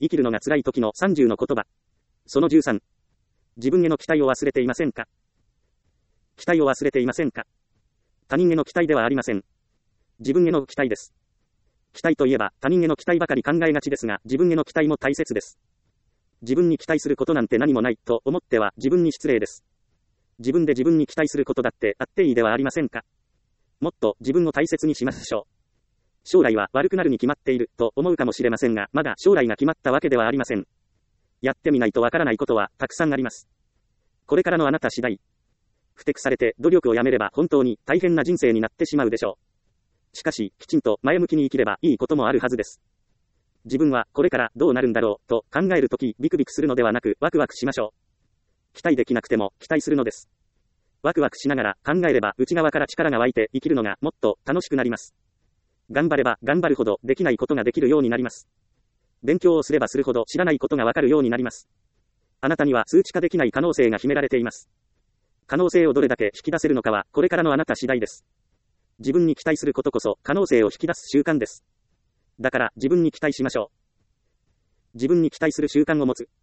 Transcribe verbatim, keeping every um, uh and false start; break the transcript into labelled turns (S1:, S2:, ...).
S1: 生きるのが辛い時のさんじゅうの言葉。そのじゅうさん。自分への期待を忘れていませんか？期待を忘れていませんか？他人への期待ではありません。自分への期待です。期待といえば他人への期待ばかり考えがちですが、自分への期待も大切です。自分に期待することなんて何もないと思っては自分に失礼です。自分で自分に期待することだってあっていいではありませんか。もっと自分を大切にしましょう。将来は悪くなるに決まっていると思うかもしれませんが、まだ将来が決まったわけではありません。やってみないとわからないことはたくさんあります。これからのあなた次第。ふてくされて努力をやめれば本当に大変な人生になってしまうでしょう。しかし、きちんと前向きに生きればいいこともあるはずです。自分はこれからどうなるんだろうと考えるとき、ビクビクするのではなくワクワクしましょう。期待できなくても期待するのです。ワクワクしながら考えれば内側から力が湧いて生きるのがもっと楽しくなります。頑張れば頑張るほどできないことができるようになります。勉強をすればするほど知らないことがわかるようになります。あなたには数値化できない可能性が秘められています。可能性をどれだけ引き出せるのかはこれからのあなた次第です。自分に期待することこそ可能性を引き出す習慣です。だから自分に期待しましょう。自分に期待する習慣を持つ。